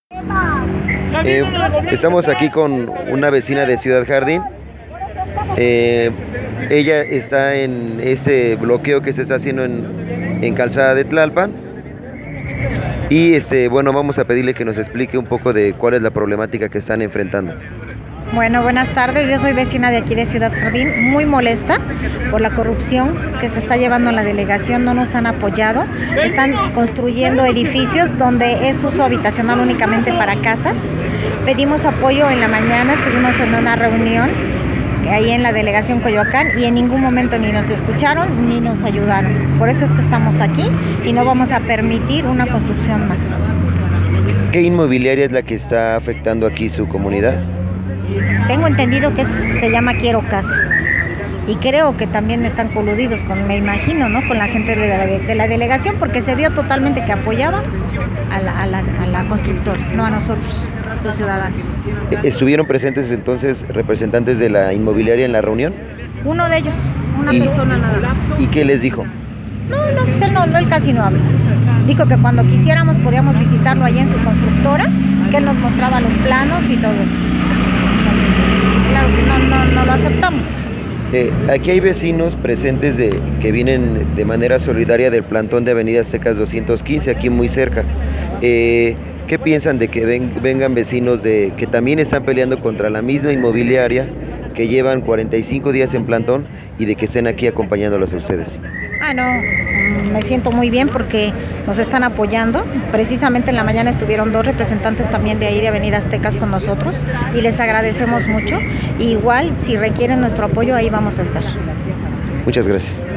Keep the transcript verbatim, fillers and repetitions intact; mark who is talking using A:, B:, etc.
A: Eh, estamos aquí con una vecina de Ciudad Jardín. Eh, ella está en este bloqueo que se está haciendo en, en Calzada de Tlalpan. Y este, bueno, vamos a pedirle que nos explique un poco de cuál es la problemática que están enfrentando.
B: Bueno, buenas tardes. Yo soy vecina de aquí de Ciudad Jardín, muy molesta por la corrupción que se está llevando en la delegación. No nos han apoyado. Están construyendo edificios donde es uso habitacional únicamente para casas. Pedimos apoyo en la mañana, estuvimos en una reunión ahí en la delegación Coyoacán y en ningún momento ni nos escucharon ni nos ayudaron. Por eso es que estamos aquí y no vamos a permitir una construcción más.
A: ¿Qué inmobiliaria es la que está afectando aquí su comunidad?
B: Tengo entendido que es, se llama Quiero Casa. Y creo que también están coludidos con, me imagino, ¿no? Con la gente de la, de la delegación, porque se vio totalmente que apoyaban a la, a, la, a la constructora, no a nosotros, los ciudadanos.
A: ¿Estuvieron presentes entonces representantes de la inmobiliaria en la reunión?
B: Uno de ellos, una
A: ¿Y,
B: persona nada más.
A: ¿Y qué les dijo?
B: No, no, pues él, no, él casi no habla. Dijo que cuando quisiéramos podíamos visitarlo allí en su constructora, que él nos mostraba los planos y todo esto. Claro que no, no, no lo aceptamos.
A: Eh, aquí hay vecinos presentes de, que vienen de manera solidaria del plantón de Avenida Aztecas doscientos quince, aquí muy cerca. Eh, ¿Qué piensan de que ven, vengan vecinos de que también están peleando contra la misma inmobiliaria, que llevan cuarenta y cinco días en plantón y de que estén aquí acompañándolos a ustedes?
B: Ah, no, me siento muy bien porque nos están apoyando. Precisamente en la mañana estuvieron dos representantes también de ahí de Avenida Aztecas con nosotros y les agradecemos mucho. Igual, si requieren nuestro apoyo, ahí vamos a estar.
A: Muchas gracias.